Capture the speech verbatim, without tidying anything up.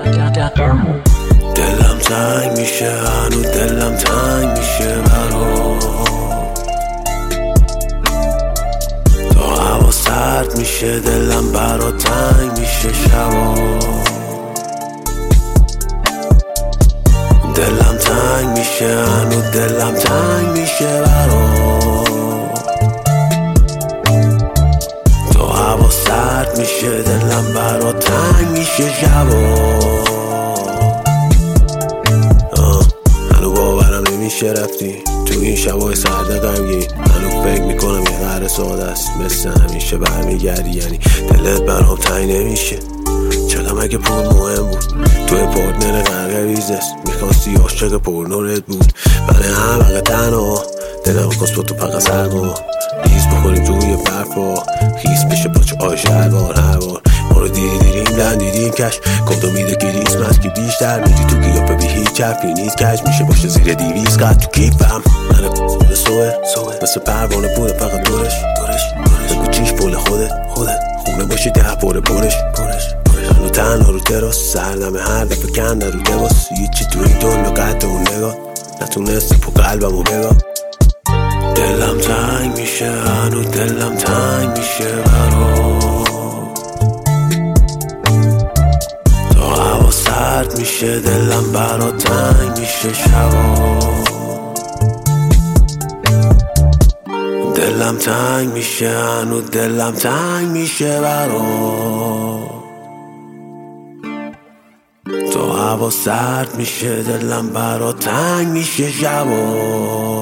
دلم تنگ میشه، هنو دلم تنگ میشه برا تا هوا سرد میشه، دلم برا تنگ میشه شبا. دلم تنگ میشه، هنو دلم تنگ میشه برا تا هوا سرد میشه، دلم برا تنگ میشه شبا. هنو باورم نمیشه رفتی تو این شبای سرد غمگین، هنو فکر میکنم یه قهر ساده است مثل همیشه برمیگردی، یعنی دلت برام تنگ نمیشه. چقدر مگه پول مهم بود توی پارتنر غرق ویزست، میخواستی عاشق پرنورت بود من همه تنها دلم کس با تو پقا سرما ریز بخوریم توی برفا خیس بشه پاچه آش هر بار هر بار ما رو دیدی دیدیم دن دیدیم کش کمدو میده کریسمس که بیشتر میدی تو قیافه بی هیچ حرفی نیست کش میشه باشه زیر دیویز قد تو کیفم من پول سوه مثل پروانه پول فقط دورش بگو چیش پول خودت خودت خونه باشی ده پاره پرش هنو تنها رو تراس سردمه هر دفعه کنده رو لباس هیچی تو این دنیا قد اون نگاه نتونسته پو قلبمو بگاه. دلم تنگ میشه، هنو دلم تنگ میشه برا تا هوا سرد میشه، دلم برا تنگ میشه شبا. دلم تنگ میشه، هنو دلم تنگ میشه برا تا هوا سرد میشه، دلم برا تنگ میشه شبا.